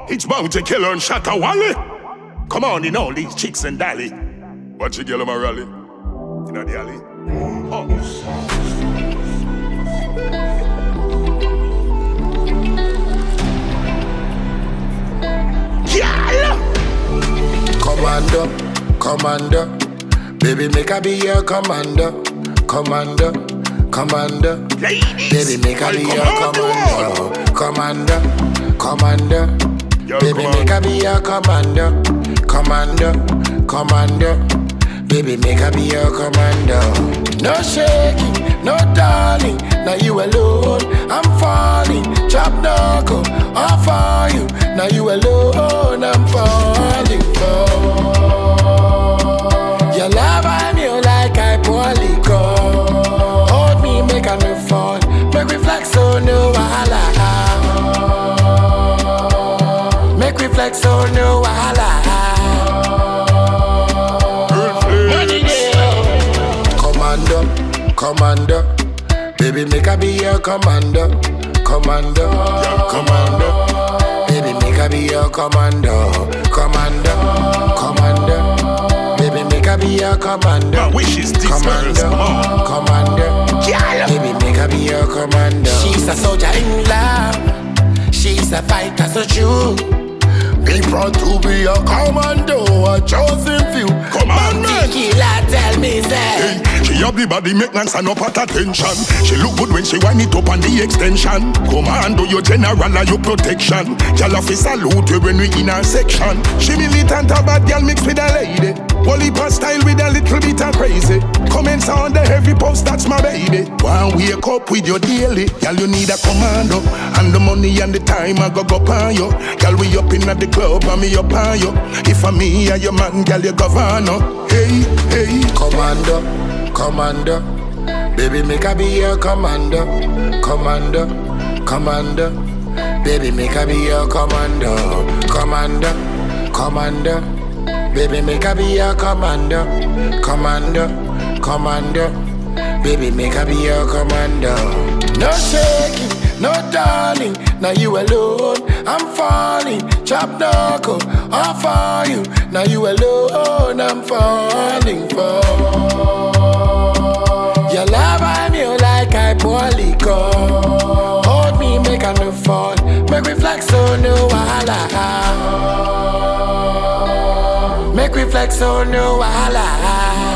It's bound to kill her and shatter Wally. Come on in all these chicks and dally. Watch you girl on my rally. You know the alley. Oh. Commander, commander, baby make I be your commander, commander, commander. Ladies, baby make I be your commander, commander, commander. Baby make I be your commander, commander, commander. Baby make I be your commander. No shaking, no darling, now you alone. I'm falling, chop knuckle, all for you. Now you alone, I'm falling for. Your love I'm you like I pour liquor. Hold me, make I no fall. Make me flex so no wahala. Make me flex so no wahala. Commander, commander, baby make I be your commander, commander, commander. Baby make I be your commander, commander, commander. Baby make I be your commander. My wish is this, commander, girls, commander. Baby make I be your commander. She's a soldier in love. She's a fighter so true. Be proud to be a commando, a chosen few. Commandment. Killer tell me say. Hey, she have the body make man stand up at attention. She look good when she wind it up on the extension. Commando your general and your protection. Girl office salute you when we in our section. She militant a bad girl mixed with a lady. Wally pass style with a little bit of crazy. Comments on the heavy post, that's my baby. One wake up with your daily. Girl you need a commando. And the money and the time I go on you. Girl we up in at the club and me up on you. If I'm me and your man, girl you governor. Hey, hey. Commander, commander. Baby make I be your commander, commander, commander. Baby make I be your commander, commander, commander. Baby make I be your commander, commander, commander. Baby make I be your commander. No shaking, no darling, now you alone. I'm falling, chop knuckle, all for you. Now you alone, I'm falling for. Your love I'm you like I pour liquor. Hold me, make I no fall. Make me flex so no wahala. Make me flex so no wahala.